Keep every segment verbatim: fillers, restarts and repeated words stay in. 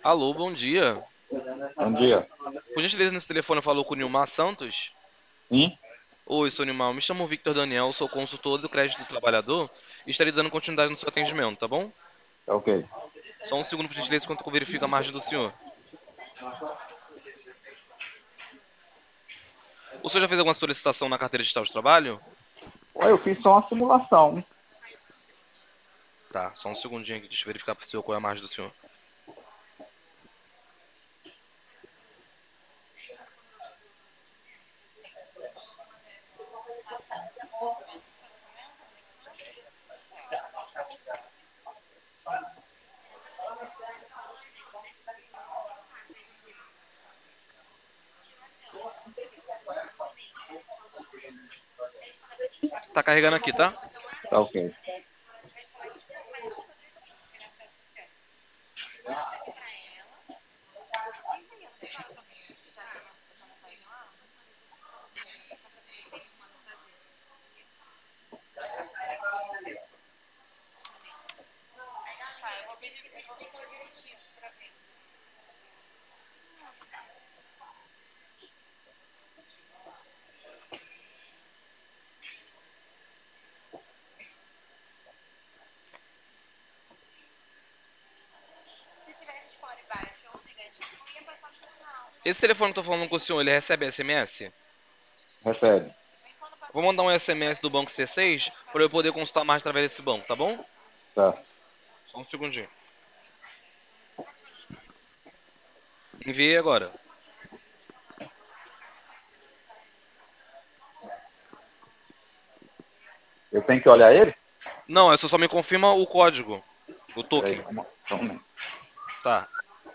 Alô, bom dia. Bom dia. Por gentileza, nesse telefone falou com o Nilmar Santos. Sim? Oi, sou Nilmar. Me chamo Victor Daniel, sou consultor do Crédito do Trabalhador e estarei dando continuidade no seu atendimento, tá bom? Tá ok. Só um segundo, por gentileza, enquanto eu verifico a margem do senhor. O senhor já fez alguma solicitação na carteira digital de trabalho? Ué, eu fiz só uma simulação. Tá, só um segundinho aqui, deixa eu verificar para o senhor qual é a margem do senhor. Tá carregando aqui, tá? Tá ok. Esse telefone que eu tô falando com o senhor, ele recebe S M S? Recebe. Vou mandar um S M S do banco C seis para eu poder consultar mais através desse banco, tá bom? Tá. Só um segundinho. Enviei agora. Eu tenho que olhar ele? Não, é só só me confirma o código, o Peraí, token. só um só um momento. Tá.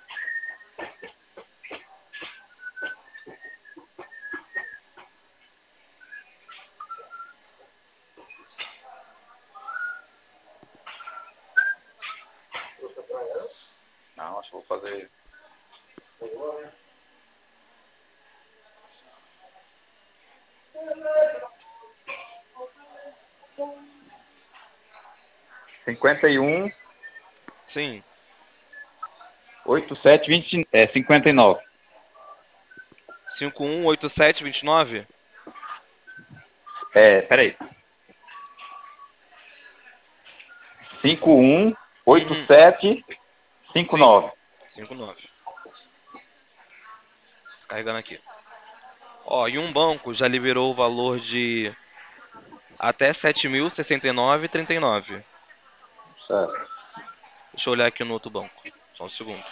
Não, acho que vou fazer. cinquenta e um, Sim. oitenta e sete, vinte, é, cinquenta e nove. cinco um oito sete dois nove? É, peraí. cinco um, oito Uhum. sete, cinco Sim. nove. cinco nove. Carregando aqui. Ó, e um banco já liberou o valor de até sete mil sessenta e nove e trinta e nove. Certo. Deixa eu olhar aqui no outro banco. Só um segundo.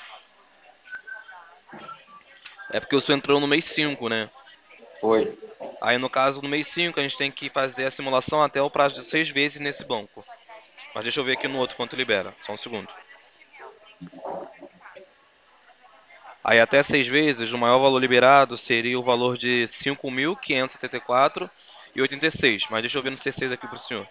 É porque o senhor entrou no mês cinco, né? Foi. Aí no caso, no mês cinco, a gente tem que fazer a simulação até o prazo de seis vezes nesse banco. Mas deixa eu ver aqui no outro quanto libera. Só um segundo. Aí até seis vezes, o maior valor liberado seria o valor de cinco mil quinhentos e setenta e quatro e oitenta e seis. Mas deixa eu ver no C seis aqui pro senhor.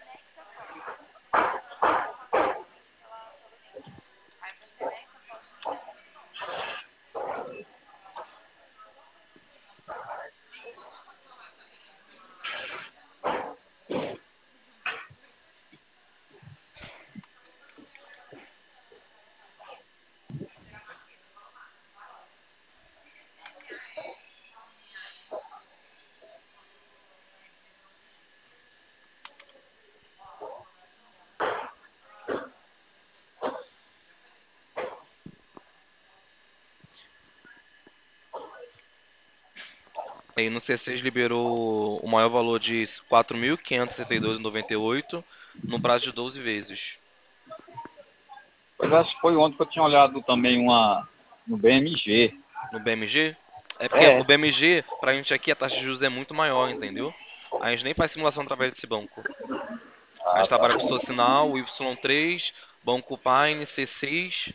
Aí no C seis liberou o maior valor de quatro mil quinhentos e sessenta e dois e noventa e oito no prazo de doze vezes. Mas acho que foi ontem que eu tinha olhado também uma no B M G. No B M G? É porque É. o B M G, pra gente aqui, a taxa de juros é muito maior, entendeu? A gente nem faz simulação através desse banco. A Ah, gente trabalha tá. com o Socinal, o Y três, Banco Pine, C seis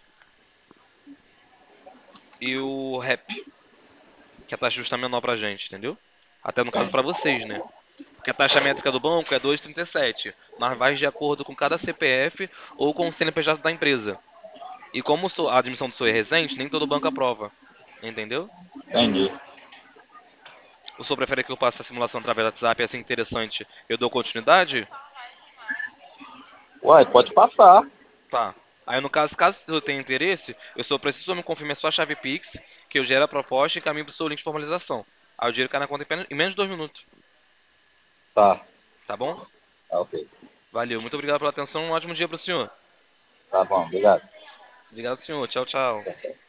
e o R E P, que a taxa de juros tá menor pra gente, entendeu? Até no caso pra Entendi. vocês, né? Porque a taxa métrica do banco é dois vírgula trinta e sete, mas vai de acordo com cada C P F ou com o C N P J da empresa. E como so- a admissão do senhor é recente, nem todo banco aprova. Entendeu? Entendi. O senhor prefere que eu passe a simulação através do WhatsApp? É assim interessante. Eu dou continuidade? Uai, pode passar. Tá. Aí, no caso, caso eu tenha interesse, eu só preciso me confirmar a sua chave Pix, que eu gero a proposta e caminho pro seu link de formalização. Aí o dinheiro cai na conta em apenas- em menos de dois minutos, Tá, tá bom? tá ok. Valeu, muito obrigado pela atenção, um ótimo dia pro senhor. Tá bom, obrigado. Obrigado, senhor. Tchau, tchau.